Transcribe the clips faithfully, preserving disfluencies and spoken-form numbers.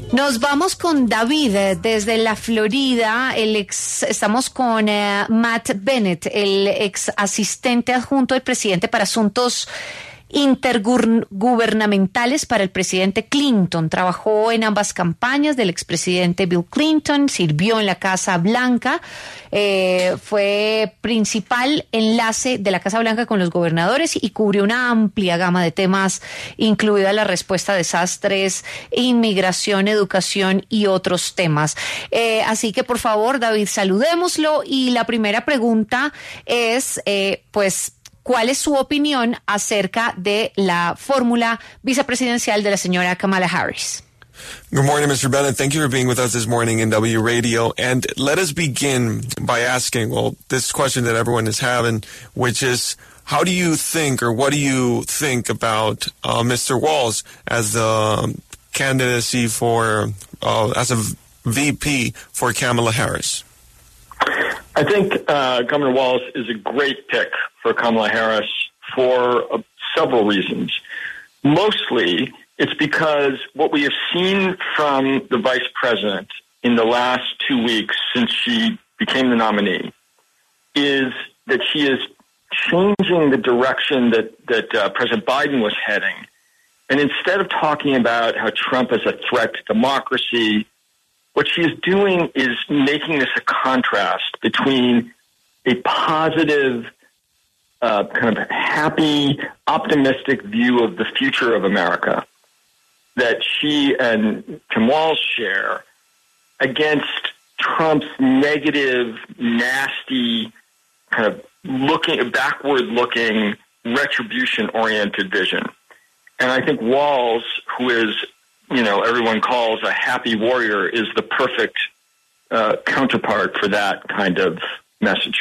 Nos vamos con David eh, desde la Florida. El ex, estamos con eh, Matt Bennett, el ex asistente adjunto del presidente para asuntos intergubernamentales para el presidente Clinton. Trabajó en ambas campañas del expresidente Bill Clinton, sirvió en la Casa Blanca, eh, fue principal enlace de la Casa Blanca con los gobernadores y cubrió una amplia gama de temas, incluida la respuesta a desastres, inmigración, educación y otros temas. Eh, así que, por favor, David, saludémoslo. Y la primera pregunta es, eh, pues, ¿cuál es su opinión acerca de la fórmula vicepresidencial de la señora Kamala Harris? Good morning, Mister Bennett. Thank you for being with us this morning in W Radio. And let us begin by asking, well, this question that everyone is having, which is, how do you think, or what do you think about uh, Mister Walz as the candidacy for, uh, as a V P for Kamala Harris? I think uh, Governor Walz is a great pick for Kamala Harris for uh, several reasons. Mostly, it's because what we have seen from the vice president in the last two weeks since she became the nominee is that she is changing the direction that, that uh, President Biden was heading. And instead of talking about how Trump is a threat to democracy, what she is doing is making this a contrast between a positive, uh, kind of happy, optimistic view of the future of America that she and Tim Walz share against Trump's negative, nasty, kind of looking, backward-looking, retribution-oriented vision. And I think Walz, who is, you know, everyone calls a happy warrior, is the perfect uh, counterpart for that kind of message.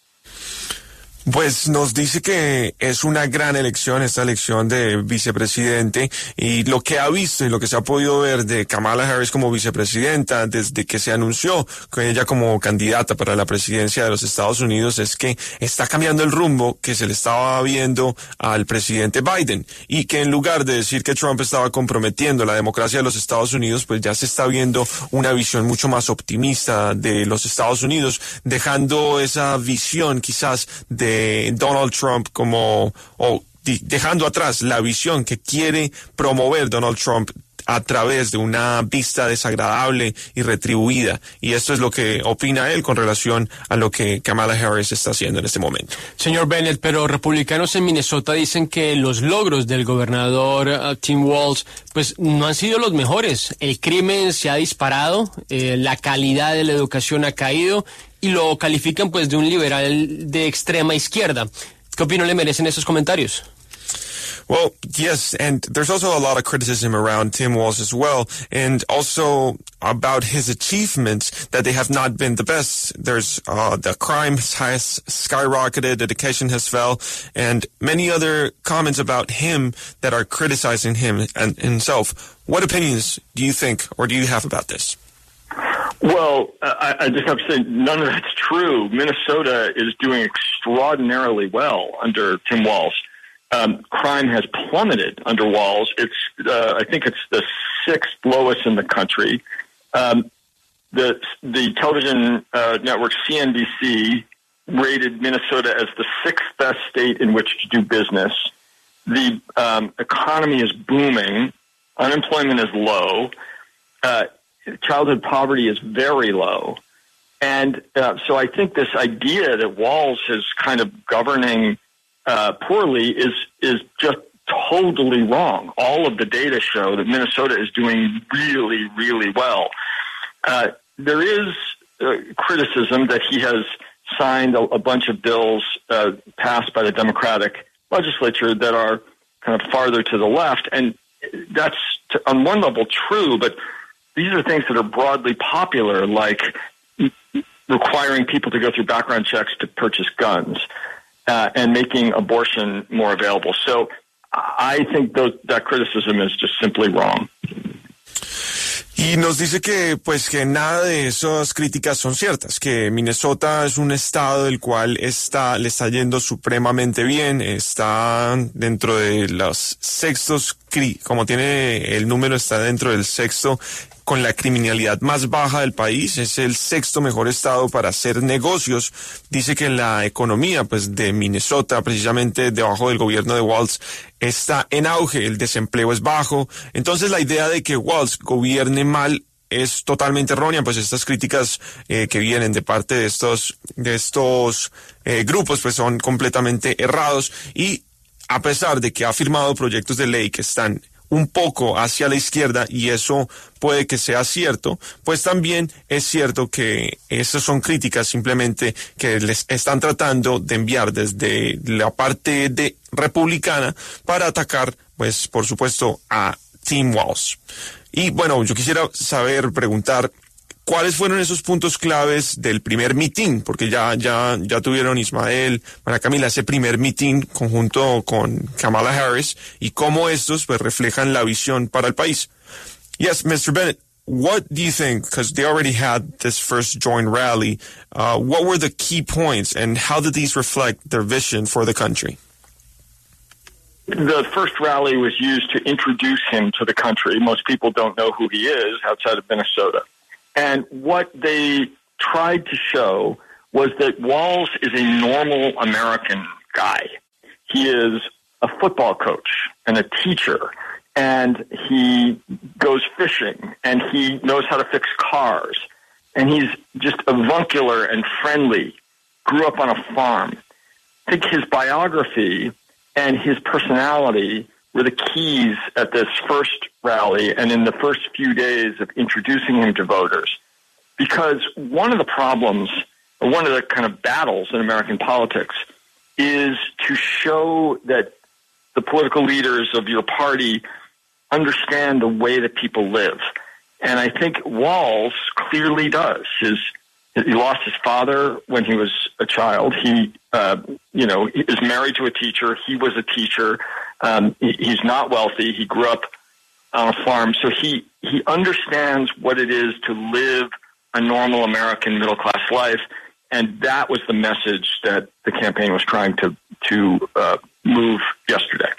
Pues nos dice que es una gran elección, esta elección de vicepresidente, y lo que ha visto y lo que se ha podido ver de Kamala Harris como vicepresidenta desde que se anunció con ella como candidata para la presidencia de los Estados Unidos es que está cambiando el rumbo que se le estaba viendo al presidente Biden, y que en lugar de decir que Trump estaba comprometiendo la democracia de los Estados Unidos, pues ya se está viendo una visión mucho más optimista de los Estados Unidos, dejando esa visión quizás de Donald Trump como, o dejando atrás la visión que quiere promover Donald Trump a través de una vista desagradable y retribuida. Y esto es lo que opina él con relación a lo que Kamala Harris está haciendo en este momento. Señor Bennett, pero republicanos en Minnesota dicen que los logros del gobernador uh, Tim Walz pues no han sido los mejores. El crimen se ha disparado, eh, la calidad de la educación ha caído y lo califican pues de un liberal de extrema izquierda. ¿Qué opinión le merecen esos comentarios? Well, yes, and there's also a lot of criticism around Tim Walz as well, and also about his achievements that they have not been the best. There's uh, the crime has skyrocketed, education has fell, and many other comments about him that are criticizing him and himself. What opinions do you think, or do you have about this? Well, I, I just have to say none of that's true. Minnesota is doing extraordinarily well under Tim Walz. Um, crime has plummeted under Walz. It's, uh, I think it's the sixth lowest in the country. Um, the the television uh, network C N B C rated Minnesota as the sixth best state in which to do business. The um, economy is booming. Unemployment is low. Uh, childhood poverty is very low. And uh, so I think this idea that Walz is kind of governing Uh, poorly is is just totally wrong. All of the data show that Minnesota is doing really, really well. Uh, there is uh, criticism that he has signed a, a bunch of bills uh, passed by the Democratic legislature that are kind of farther to the left, and that's to, on one level true, but these are things that are broadly popular, like requiring people to go through background checks to purchase guns. Uh, and making abortion more available. So I think those, that criticism is just simply wrong. Y nos dice que pues que nada de esas críticas son ciertas, que Minnesota es un estado del cual está, le está yendo supremamente bien, está dentro de los sextos como tiene el número, está dentro del sexto con la criminalidad más baja del país, es el sexto mejor estado para hacer negocios. Dice que la economía pues de Minnesota, precisamente debajo del gobierno de Walz, está en auge, el desempleo es bajo. Entonces la idea de que Walz gobierne mal es totalmente errónea, pues estas críticas eh, que vienen de parte de estos de estos eh, grupos pues son completamente errados, y a pesar de que ha firmado proyectos de ley que están un poco hacia la izquierda, y eso puede que sea cierto, pues también es cierto que esas son críticas simplemente que les están tratando de enviar desde la parte de republicana para atacar, pues por supuesto, a Tim Walz. Y bueno, yo quisiera saber, preguntar, ¿cuáles fueron esos puntos claves del primer mitin? Porque ya ya ya tuvieron Ismael, María Camila, ese primer mitin conjunto con Kamala Harris, y cómo estos pues reflejan la visión para el país. Yes, Mister Bennet, what do you think, because they already had this first joint rally, uh, what were the key points and how did these reflect their vision for the country? The first rally was used to introduce him to the country. Most people don't know who he is outside of Minnesota. And what they tried to show was that Walz is a normal American guy. He is a football coach and a teacher, and he goes fishing, and he knows how to fix cars, and he's just avuncular and friendly, grew up on a farm. I think his biography and his personality were the keys at this first rally and in the first few days of introducing him to voters. Because one of the problems, or one of the kind of battles in American politics, is to show that the political leaders of your party understand the way that people live. And I think Walz clearly does. His He lost his father when he was a child. He, uh, you know, is married to a teacher. He was a teacher. Um, he, he's not wealthy. He grew up on a farm. So he, he understands what it is to live a normal American middle-class life. And that was the message that the campaign was trying to, to uh, move yesterday.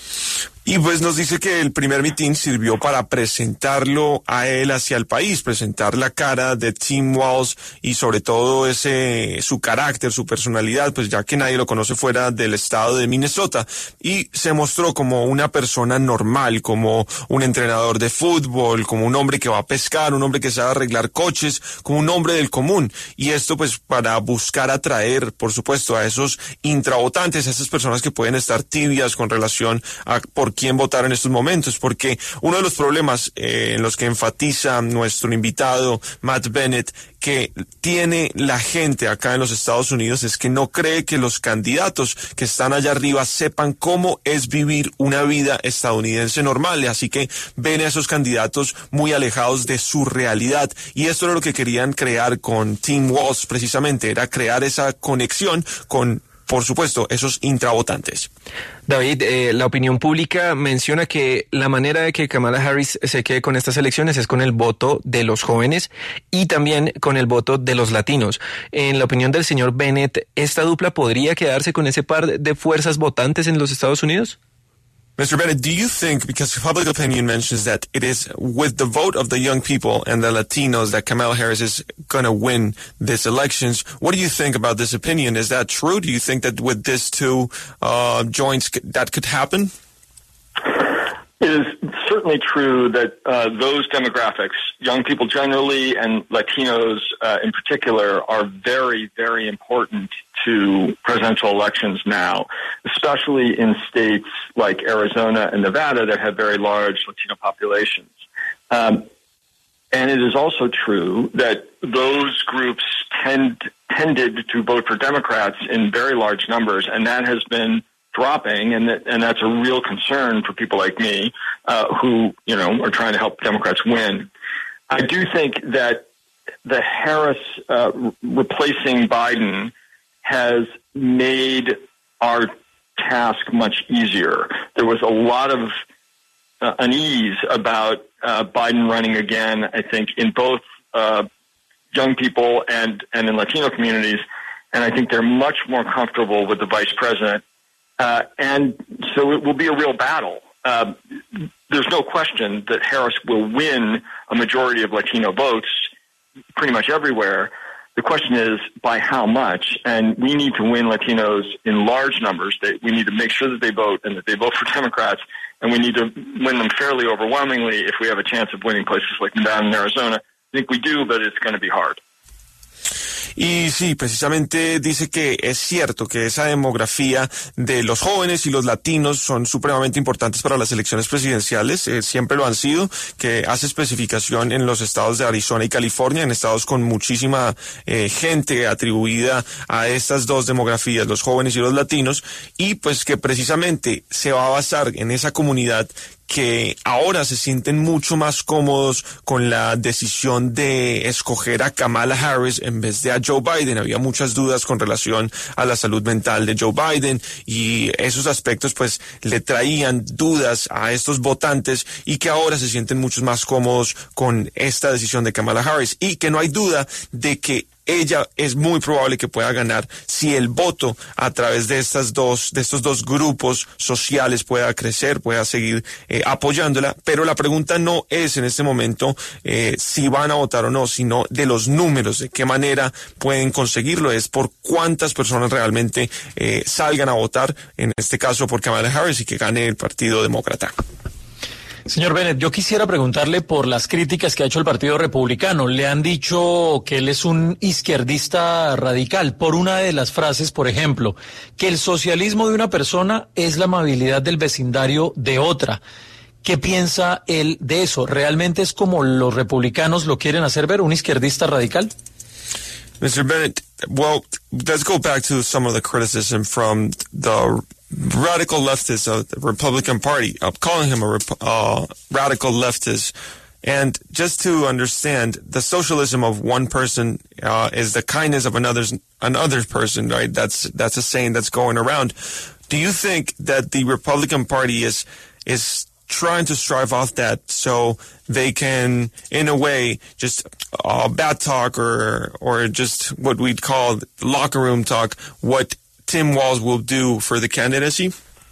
Y pues nos dice que el primer mitin sirvió para presentarlo a él hacia el país, presentar la cara de Tim Walz y sobre todo ese su carácter, su personalidad, pues ya que nadie lo conoce fuera del estado de Minnesota. Y se mostró como una persona normal, como un entrenador de fútbol, como un hombre que va a pescar, un hombre que sabe arreglar coches, como un hombre del común. Y esto pues para buscar atraer, por supuesto, a esos intravotantes, a esas personas que pueden estar tibias con relación a por quién votar en estos momentos, porque uno de los problemas eh, en los que enfatiza nuestro invitado Matt Bennett que tiene la gente acá en los Estados Unidos es que no cree que los candidatos que están allá arriba sepan cómo es vivir una vida estadounidense normal, así que ven a esos candidatos muy alejados de su realidad, y esto era lo que querían crear con Tim Walz precisamente, era crear esa conexión con, por supuesto, esos intravotantes. David, eh, la opinión pública menciona que la manera de que Kamala Harris se quede con estas elecciones es con el voto de los jóvenes y también con el voto de los latinos. En la opinión del señor Bennett, ¿esta dupla podría quedarse con ese par de fuerzas votantes en los Estados Unidos? Mister Bennett, do you think, because public opinion mentions that it is with the vote of the young people and the Latinos that Kamala Harris is going to win these elections, what do you think about this opinion? Is that true? Do you think that with these two uh, joints that could happen? It is certainly true that uh, those demographics, young people generally and Latinos uh, in particular, are very, very important to presidential elections now, especially in states like Arizona and Nevada that have very large Latino populations. Um, and it is also true that those groups tend tended to vote for Democrats in very large numbers, and that has been dropping, and that, and that's a real concern for people like me uh, who, you know, are trying to help Democrats win. I do think that the Harris uh, replacing Biden has made our task much easier. There was a lot of uh, unease about uh, Biden running again, I think, in both uh, young people and, and in Latino communities, and I think they're much more comfortable with the vice president. Uh, and so it will be a real battle uh, there's no question that Harris will win a majority of Latino votes pretty much everywhere. The question is by how much, and we need to win Latinos in large numbers. They, we need to make sure that they vote and that they vote for Democrats, and we need to win them fairly overwhelmingly if we have a chance of winning places like Nevada and Arizona. I think we do, but it's going to be hard. Y sí, precisamente dice que es cierto que esa demografía de los jóvenes y los latinos son supremamente importantes para las elecciones presidenciales, eh, siempre lo han sido, que hace especificación en los estados de Arizona y California, en estados con muchísima eh, gente atribuida a estas dos demografías, los jóvenes y los latinos, y pues que precisamente se va a basar en esa comunidad que ahora se sienten mucho más cómodos con la decisión de escoger a Kamala Harris en vez de a Joe Biden. Había muchas dudas con relación a la salud mental de Joe Biden y esos aspectos pues le traían dudas a estos votantes y que ahora se sienten mucho más cómodos con esta decisión de Kamala Harris y que no hay duda de que ella es muy probable que pueda ganar si el voto a través de estas dos, de estos dos grupos sociales pueda crecer, pueda seguir eh, apoyándola, pero la pregunta no es en este momento eh, si van a votar o no, sino de los números, de qué manera pueden conseguirlo, es por cuántas personas realmente eh, salgan a votar, en este caso por Kamala Harris y que gane el Partido Demócrata. Señor Bennett, yo quisiera preguntarle por las críticas que ha hecho el Partido Republicano. Le han dicho que él es un izquierdista radical por una de las frases, por ejemplo, que el socialismo de una persona es la amabilidad del vecindario de otra. ¿Qué piensa él de eso? ¿Realmente es como los republicanos lo quieren hacer ver, un izquierdista radical? Mister Bennett, well, let's go back to some of the criticism from the radical leftists of the Republican Party, uh, calling him a rep- uh, radical leftist. And just to understand, the socialism of one person uh, is the kindness of another's another person, right? That's that's a saying that's going around. Do you think that the Republican Party is is trying to strive off that so they can, in a way, just uh, bad talk or or just what we'd call locker room talk, what Tim Walz will do for the candidacy?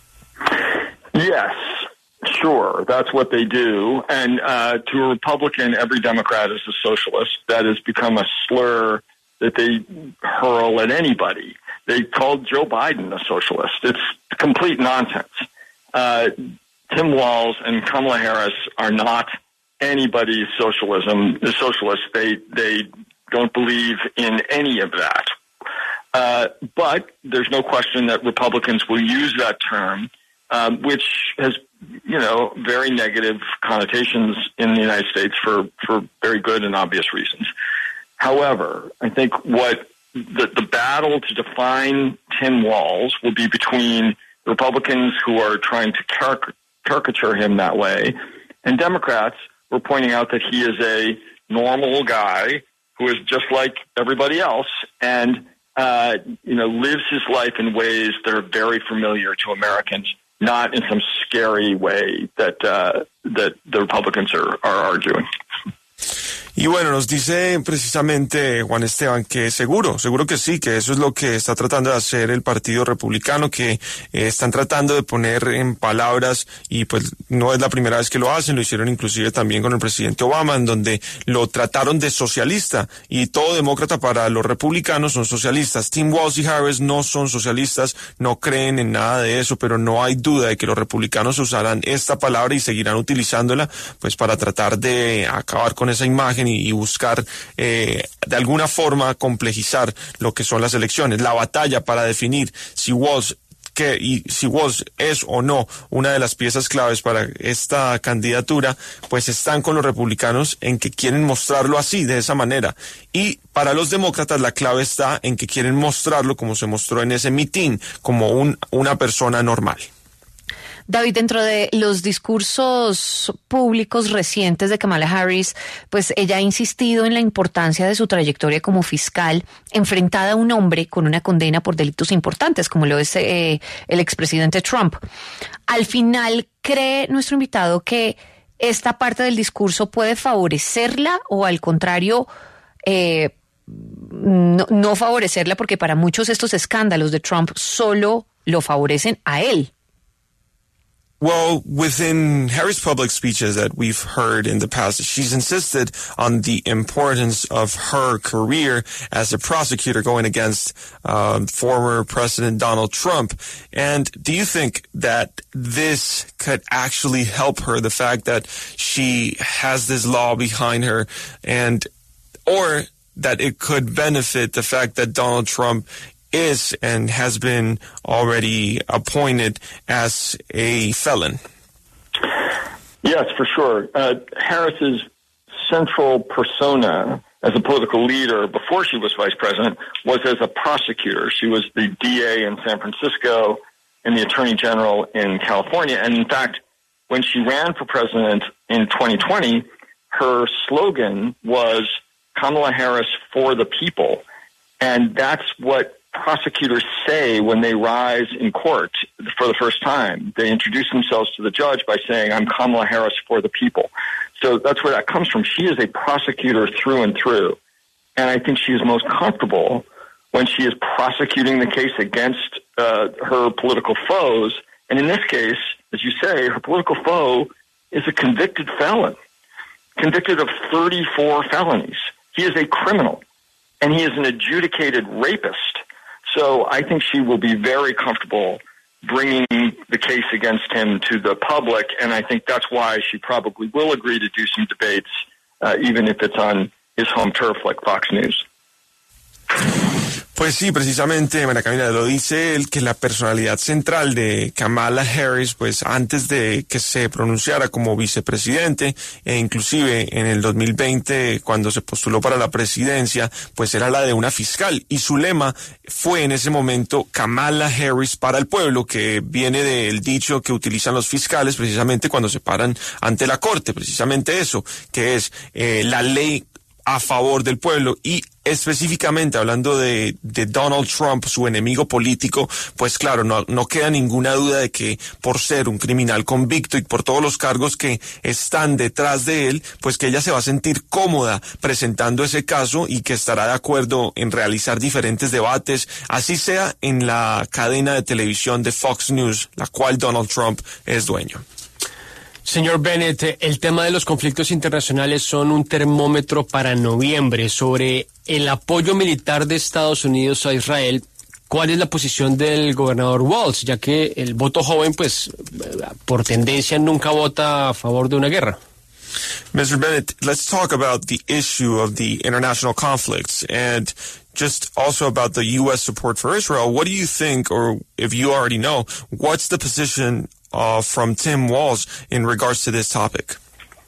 Yes, sure. That's what they do. And uh, to a Republican, every Democrat is a socialist. That has become a slur that they hurl at anybody. They called Joe Biden a socialist. It's complete nonsense. Uh, Tim Walz and Kamala Harris are not anybody's socialism. The socialists, they they don't believe in any of that. Uh, but there's no question that Republicans will use that term, um, which has, you know, very negative connotations in the United States for, for very good and obvious reasons. However, I think what the, the battle to define Tim Walz will be between Republicans who are trying to caric- caricature him that way and Democrats who are pointing out that he is a normal guy who is just like everybody else and Uh, you know, lives his life in ways that are very familiar to Americans, not in some scary way that uh, that the Republicans are, are arguing. Y bueno, nos dice precisamente Juan Esteban que seguro, seguro que sí, que eso es lo que está tratando de hacer el Partido Republicano, que eh, están tratando de poner en palabras, y pues no es la primera vez que lo hacen, lo hicieron inclusive también con el presidente Obama, en donde lo trataron de socialista, y todo demócrata para los republicanos son socialistas. Tim Walz y Harris no son socialistas, no creen en nada de eso, pero no hay duda de que los republicanos usarán esta palabra y seguirán utilizándola, pues para tratar de acabar con esa imagen y buscar eh, de alguna forma complejizar lo que son las elecciones. La batalla para definir si Walz que y si Walz es o no una de las piezas claves para esta candidatura, pues están con los republicanos en que quieren mostrarlo así, de esa manera. Y para los demócratas la clave está en que quieren mostrarlo como se mostró en ese mitin, como un, una persona normal. David, dentro de los discursos públicos recientes de Kamala Harris, pues ella ha insistido en la importancia de su trayectoria como fiscal, enfrentada a un hombre con una condena por delitos importantes, como lo es eh, el expresidente Trump. Al final, ¿cree nuestro invitado que esta parte del discurso puede favorecerla o al contrario, eh, no, no favorecerla, porque para muchos estos escándalos de Trump solo lo favorecen a él? Well, within Harris' public speeches that we've heard in the past, she's insisted on the importance of her career as a prosecutor going against um, former President Donald Trump. And do you think that this could actually help her, the fact that she has this law behind her, and or that it could benefit the fact that Donald Trump is and has been already appointed as a felon? Yes, for sure. Uh, Harris's central persona as a political leader before she was vice president was as a prosecutor. She was the D A in San Francisco and the attorney general in California. And in fact, when she ran for president in twenty twenty, her slogan was Kamala Harris for the people. And that's what prosecutors say when they rise in court for the first time. They introduce themselves to the judge by saying, I'm Kamala Harris for the people. So that's where that comes from. She is a prosecutor through and through. And I think she is most comfortable when she is prosecuting the case against uh, her political foes. And in this case, as you say, her political foe is a convicted felon, convicted of thirty-four felonies. He is a criminal, and he is an adjudicated rapist. So I think she will be very comfortable bringing the case against him to the public, and I think that's why she probably will agree to do some debates, uh, even if it's on his home turf like Fox News. Pues sí, precisamente, María Camila, lo dice él, que la personalidad central de Kamala Harris, pues antes de que se pronunciara como vicepresidente, e inclusive en el dos mil veinte, cuando se postuló para la presidencia, pues era la de una fiscal, y su lema fue en ese momento Kamala Harris para el pueblo, que viene del dicho que utilizan los fiscales precisamente cuando se paran ante la corte, precisamente eso, que es eh, la ley a favor del pueblo. Y específicamente hablando de, de Donald Trump, su enemigo político, pues claro, no, no queda ninguna duda de que por ser un criminal convicto y por todos los cargos que están detrás de él, pues que ella se va a sentir cómoda presentando ese caso y que estará de acuerdo en realizar diferentes debates, así sea en la cadena de televisión de Fox News, la cual Donald Trump es dueño. Señor Bennett, el tema de los conflictos internacionales son un termómetro para noviembre. Sobre el apoyo militar de Estados Unidos a Israel, ¿cuál es la posición del gobernador Walz? Ya que el voto joven, pues, por tendencia nunca vota a favor de una guerra. Mister Bennett, let's talk about the issue of the international conflicts and just also about the U S support for Israel. What do you think, or if you already know, what's the position Uh, from Tim Walz in regards to this topic?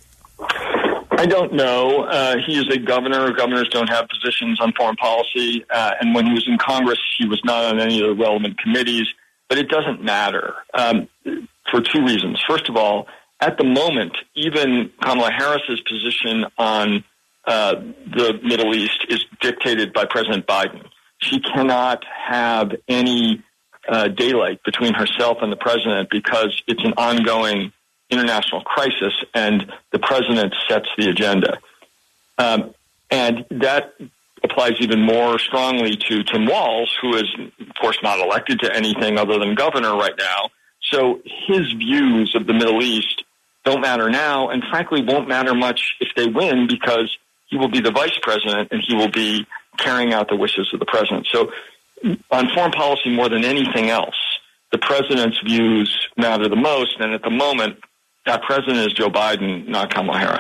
I don't know. Uh, he is a governor. Governors don't have positions on foreign policy. Uh, and when he was in Congress, he was not on any of the relevant committees. But it doesn't matter um, for two reasons. First of all, at the moment, even Kamala Harris's position on uh, the Middle East is dictated by President Biden. She cannot have any Uh, daylight between herself and the president because it's an ongoing international crisis and the president sets the agenda. Um, and that applies even more strongly to Tim Walz, who is, of course, not elected to anything other than governor right now. So his views of the Middle East don't matter now and, frankly, won't matter much if they win because he will be the vice president and he will be carrying out the wishes of the president. So on foreign policy, more than anything else, the president's views matter the most, and at the moment, that president is Joe Biden, not Kamala Harris.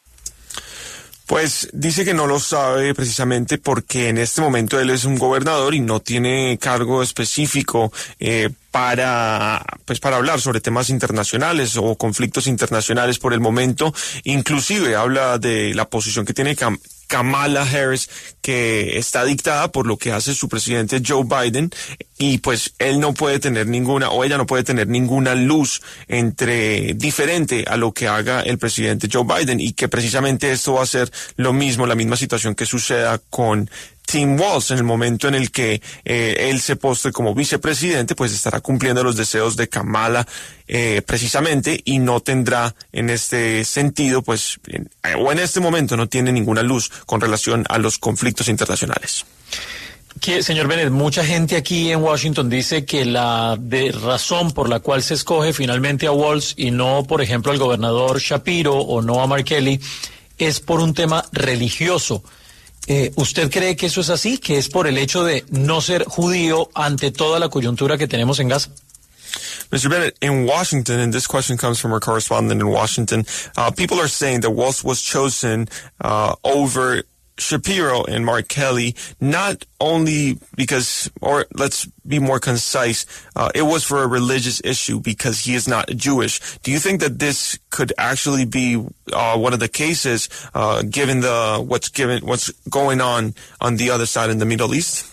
Pues dice que no lo sabe precisamente porque en este momento él es un gobernador y no tiene cargo específico eh, para pues para hablar sobre temas internacionales o conflictos internacionales por el momento. Inclusive habla de la posición que tiene Cam Kamala Harris, que está dictada por lo que hace su presidente Joe Biden, y pues él no puede tener ninguna, o ella no puede tener ninguna luz entre diferente a lo que haga el presidente Joe Biden, y que precisamente esto va a ser lo mismo, la misma situación que suceda con Tim Walz. En el momento en el que eh, él se postre como vicepresidente, pues estará cumpliendo los deseos de Kamala eh, precisamente, y no tendrá en este sentido, pues, en, o en este momento no tiene ninguna luz con relación a los conflictos internacionales. Que, señor Bennett, mucha gente aquí en Washington dice que la de razón por la cual se escoge finalmente a Walz y no, por ejemplo, al gobernador Shapiro o no a Mark Kelly es por un tema religioso. Eh, ¿Usted cree que eso es así? ¿Que es por el hecho de no ser judío ante toda la coyuntura que tenemos en Gaza? Mister Bennett, in Washington, and this question comes from our correspondent in Washington, uh, people are saying that Walz was chosen uh, over Shapiro and Mark Kelly, not only because, or let's be more concise, uh, it was for a religious issue because he is not Jewish. Do you think that this could actually be uh, one of the cases, uh, given the what's given what's going on on the other side in the Middle East?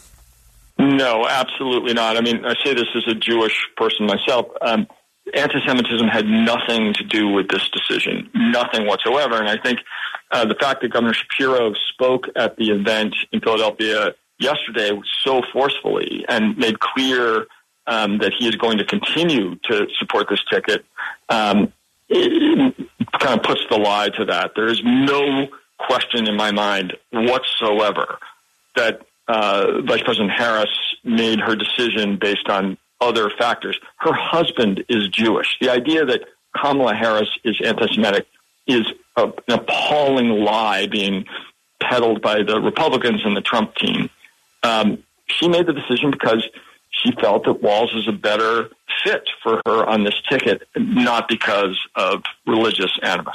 No, absolutely not. I mean, I say this as a Jewish person myself. Um, anti-Semitism had nothing to do with this decision, nothing whatsoever. And I think uh, the fact that Governor Shapiro spoke at the event in Philadelphia yesterday so forcefully and made clear um, that he is going to continue to support this ticket um, it, it kind of puts the lie to that. There is no question in my mind whatsoever that uh, Vice President Harris made her decision based on other factors. Her husband is Jewish. The idea that Kamala Harris is anti-Semitic is a, an appalling lie being peddled by the Republicans and the Trump team. Um, she made the decision because she felt that Walz is a better fit for her on this ticket, not because of religious animus.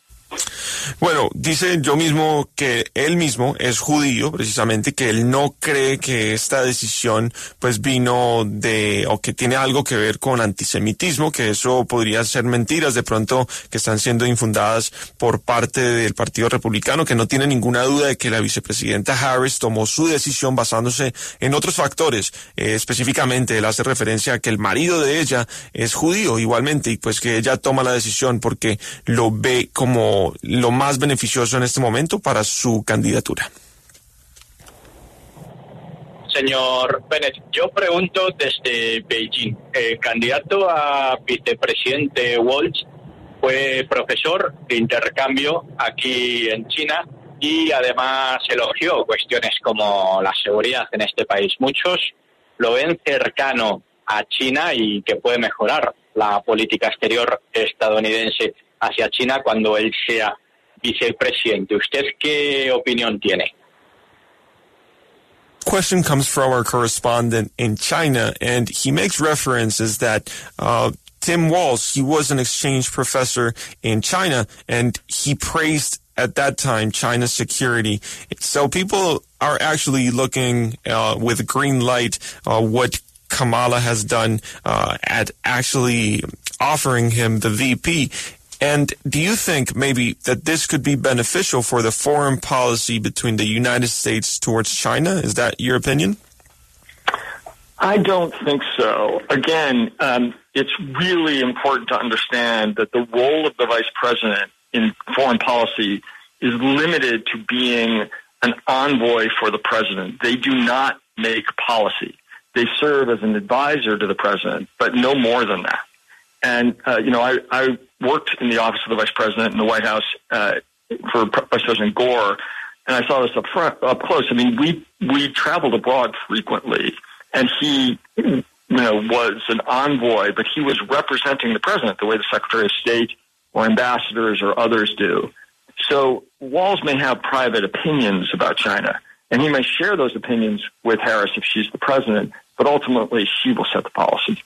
Bueno, dice yo mismo que él mismo es judío, precisamente, que él no cree que esta decisión pues vino de, o que tiene algo que ver con antisemitismo, que eso podría ser mentiras de pronto que están siendo infundadas por parte del Partido Republicano, que no tiene ninguna duda de que la vicepresidenta Harris tomó su decisión basándose en otros factores. Eh, específicamente él hace referencia a que el marido de ella es judío igualmente, y pues que ella toma la decisión porque lo ve como lo más beneficioso en este momento para su candidatura. Señor Bennett, yo pregunto desde Beijing. El candidato a vicepresidente Walz fue profesor de intercambio aquí en China y además elogió cuestiones como la seguridad en este país. Muchos lo ven cercano a China y que puede mejorar la política exterior estadounidense hacia China cuando él sea vicepresidente. ¿Usted qué opinión tiene? Question comes from our correspondent in China, and he makes references that uh, Tim Walz, he was an exchange professor in China, and he praised at that time China's security. So people are actually looking uh, with a green light uh, what Kamala has done uh, at actually offering him the V P. And do you think maybe that this could be beneficial for the foreign policy between the United States towards China? Is that your opinion? I don't think so. Again, um, it's really important to understand that the role of the vice president in foreign policy is limited to being an envoy for the president. They do not make policy. They serve as an advisor to the president, but no more than that. And, uh, you know, I, I worked in the office of the vice president in the White House uh, for Vice President Gore, and I saw this up front, up close. I mean, we we traveled abroad frequently, and he, you know, was an envoy, but he was representing the president the way the Secretary of State or ambassadors or others do. So Walz may have private opinions about China, and he may share those opinions with Harris if she's the president, but ultimately she will set the policy.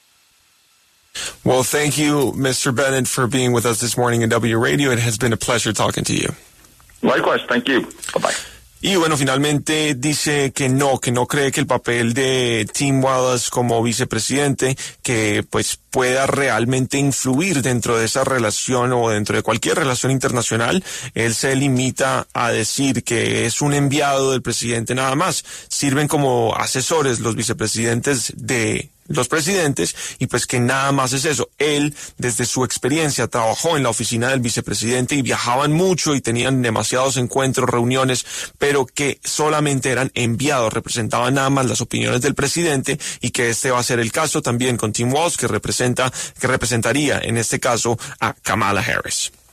Well, thank you, Mister Bennett, for being with us this morning in W Radio. It has been a pleasure talking to you. Likewise, thank you. Bye-bye. Y bueno, finalmente dice que no, que no cree que el papel de Tim Walz como vicepresidente, que pues pueda realmente influir dentro de esa relación o dentro de cualquier relación internacional. Él se limita a decir que es un enviado del presidente nada más. Sirven como asesores los vicepresidentes de los presidentes, y pues que nada más es eso. Él, desde su experiencia, trabajó en la oficina del vicepresidente y viajaban mucho y tenían demasiados encuentros, reuniones, pero que solamente eran enviados, representaban nada más las opiniones del presidente, y que este va a ser el caso también con Tim Walz, que representa, que representaría en este caso a Kamala Harris.